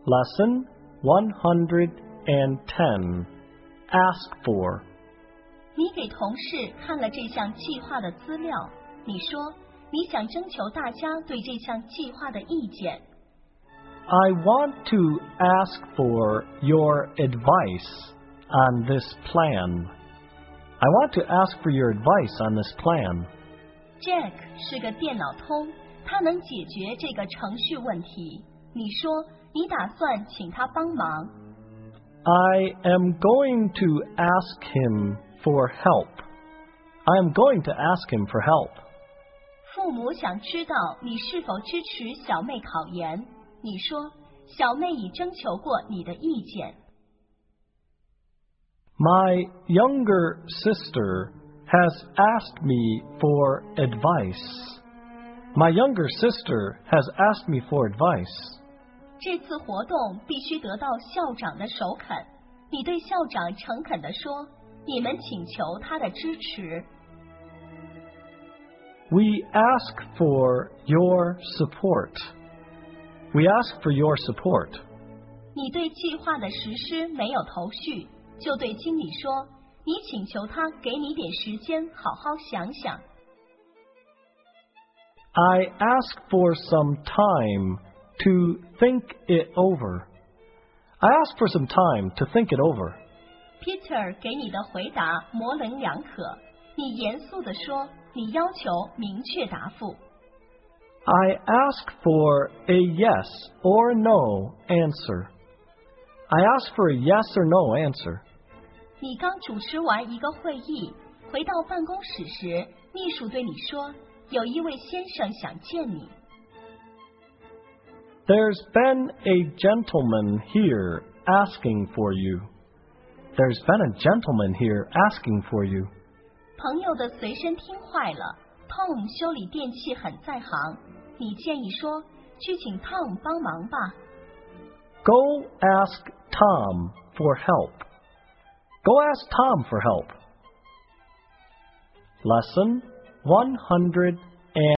Lesson 110. Ask for. 你给同事看了这项计划的资料，你说你想征求大家对这项计划的意见。 I want to ask for your advice on this plan. I want to ask for your advice on this plan. Jack 是个电脑通，他能解决这个程序问题。你说你打算请他帮忙。 I am going to ask him for help. I am going to ask him for help. 父母想知道你是否支持小妹考研。你说小妹已征求过你的意见。 My younger sister has asked me for advice. My younger sister has asked me for advice. 这次活动必须得到校长的首肯。你对校长诚恳地说，你们请求他的支持。 We ask for your support. We ask for your support. 你对计划的实施没有头绪，就对经理说，你请求他给你点时间好好想想。 I ask for some time to think it over. I ask for some time to think it over. Peter 给你的回答模棱两可，你严肃地说，你要求明确答复。 I ask for a yes or no answer. I ask for a yes or no answer. 你刚主持完一个会议，回到办公室时，秘书对你说，有一位先生想见你。 There's been a gentleman here asking for you. There's been a gentleman here asking for you. 朋友的随身听坏了 ，Tom 修理电器很在行。你建议说，去请 Tom 帮忙吧。 Go ask Tom for help. Go ask Tom for help. Lesson 100.